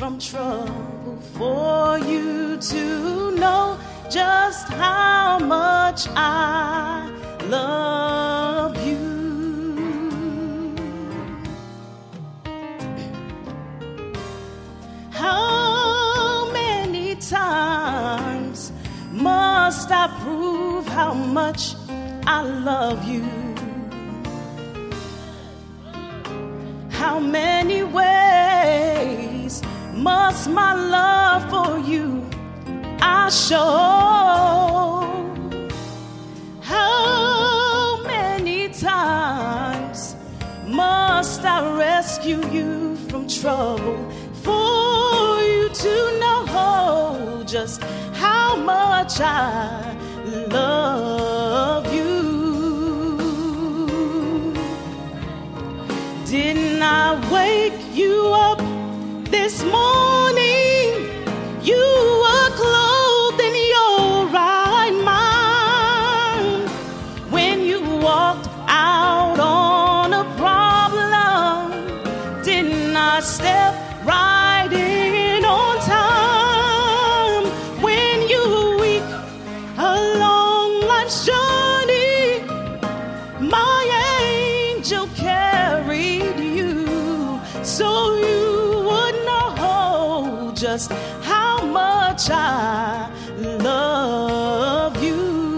from trouble, for you to know just how much I love you. How many times must I prove how much I love you? How many ways must my love for you I show? How many times must I rescue you from trouble for you to know just how much I love you? Didn't I wake you up this morning? You were clothed in your right mind. When you walked out on a problem, didn't I step right in on time? When you were weak along life's journey, my angel carried you, so you would know just how much I love you.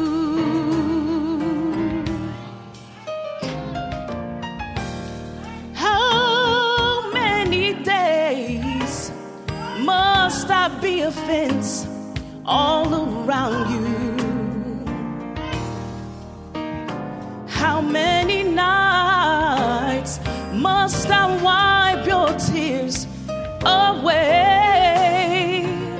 How many days must I be a fence all around you? How many nights must I wipe your tears away?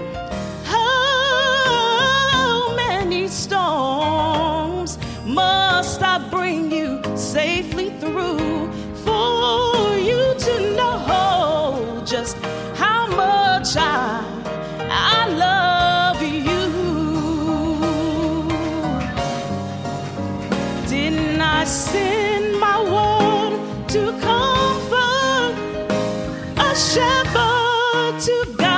How many storms must I bring you safely through for you to know just how much I love you? Didn't I send my word to comfort, a shepherd to guide?